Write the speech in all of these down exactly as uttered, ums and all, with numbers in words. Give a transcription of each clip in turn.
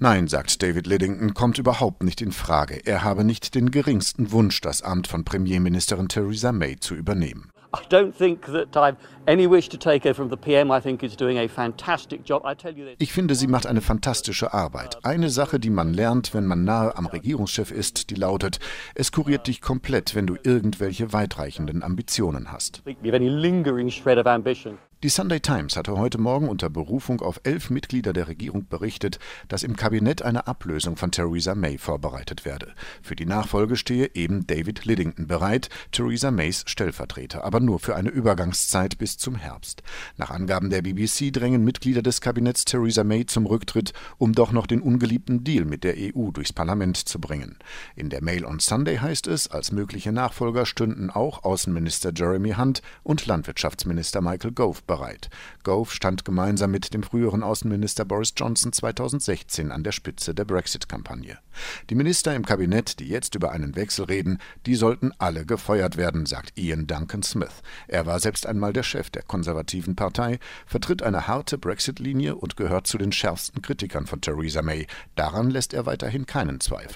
Nein, sagt David Lidington, kommt überhaupt nicht in Frage. Er habe nicht den geringsten Wunsch, das Amt von Premierministerin Theresa May zu übernehmen. I don't think that I've any wish to take over from the P M. I think he's doing a fantastic job. I tell you that. Ich finde, sie macht eine fantastische Arbeit. Eine Sache, die man lernt, wenn man nahe am Regierungschef ist, die lautet: Es kuriert dich komplett, wenn du irgendwelche weitreichenden Ambitionen hast. Any lingering shred of ambition. Die Sunday Times hatte heute Morgen unter Berufung auf elf Mitglieder der Regierung berichtet, dass im Kabinett eine Ablösung von Theresa May vorbereitet werde. Für die Nachfolge stehe eben David Lidington bereit, Theresa Mays Stellvertreter, aber nur für eine Übergangszeit bis zum Herbst. Nach Angaben der B B C drängen Mitglieder des Kabinetts Theresa May zum Rücktritt, um doch noch den ungeliebten Deal mit der E U durchs Parlament zu bringen. In der Mail on Sunday heißt es, als mögliche Nachfolger stünden auch Außenminister Jeremy Hunt und Landwirtschaftsminister Michael Gove bereit. Gove stand gemeinsam mit dem früheren Außenminister Boris Johnson zweitausendsechzehn an der Spitze der Brexit-Kampagne. Die Minister im Kabinett, die jetzt über einen Wechsel reden, die sollten alle gefeuert werden, sagt Ian Duncan Smith. Er war selbst einmal der Chef der konservativen Partei, vertritt eine harte Brexit-Linie und gehört zu den schärfsten Kritikern von Theresa May. Daran lässt er weiterhin keinen Zweifel.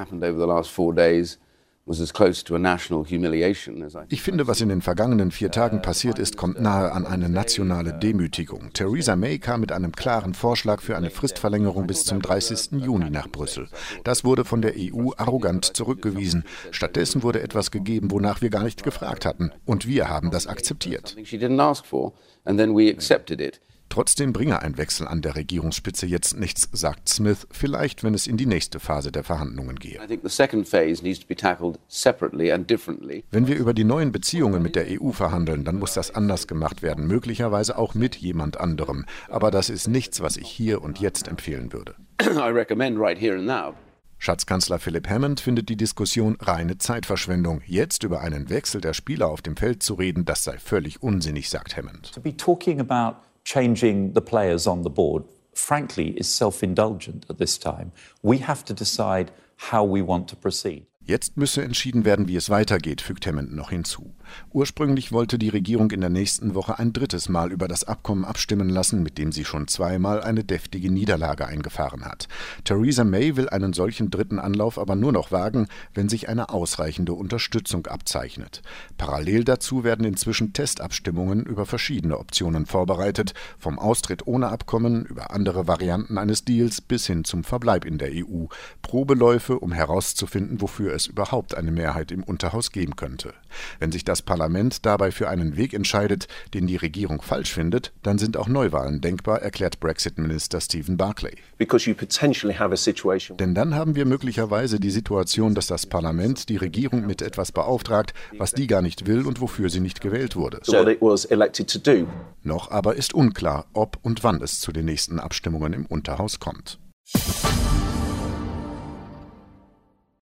Ich finde, was in den vergangenen vier Tagen passiert ist, kommt nahe an eine nationale Demütigung. Theresa May kam mit einem klaren Vorschlag für eine Fristverlängerung bis zum dreißigsten Juni nach Brüssel. Das wurde von der E U arrogant zurückgewiesen. Stattdessen wurde etwas gegeben, wonach wir gar nicht gefragt hatten. Und wir haben das akzeptiert. Trotzdem bringe ein Wechsel an der Regierungsspitze jetzt nichts, sagt Smith, vielleicht, wenn es in die nächste Phase der Verhandlungen gehe. Wenn wir über die neuen Beziehungen mit der E U verhandeln, dann muss das anders gemacht werden, möglicherweise auch mit jemand anderem. Aber das ist nichts, was ich hier und jetzt empfehlen würde. Schatzkanzler Philip Hammond findet die Diskussion reine Zeitverschwendung. Jetzt über einen Wechsel der Spieler auf dem Feld zu reden, das sei völlig unsinnig, sagt Hammond. To be talking about changing the players on the board, frankly, is self-indulgent at this time. We have to decide how we want to proceed. Jetzt müsse entschieden werden, wie es weitergeht, fügt Hammond noch hinzu. Ursprünglich wollte die Regierung in der nächsten Woche ein drittes Mal über das Abkommen abstimmen lassen, mit dem sie schon zweimal eine deftige Niederlage eingefahren hat. Theresa May will einen solchen dritten Anlauf aber nur noch wagen, wenn sich eine ausreichende Unterstützung abzeichnet. Parallel dazu werden inzwischen Testabstimmungen über verschiedene Optionen vorbereitet, vom Austritt ohne Abkommen über andere Varianten eines Deals bis hin zum Verbleib in der E U. Probeläufe, um herauszufinden, wofür es überhaupt eine Mehrheit im Unterhaus geben könnte. Wenn sich das Parlament dabei für einen Weg entscheidet, den die Regierung falsch findet, dann sind auch Neuwahlen denkbar, erklärt Brexit-Minister Stephen Barclay. Denn dann haben wir möglicherweise die Situation, dass das Parlament die Regierung mit etwas beauftragt, was die gar nicht will und wofür sie nicht gewählt wurde. Noch aber ist unklar, ob und wann es zu den nächsten Abstimmungen im Unterhaus kommt.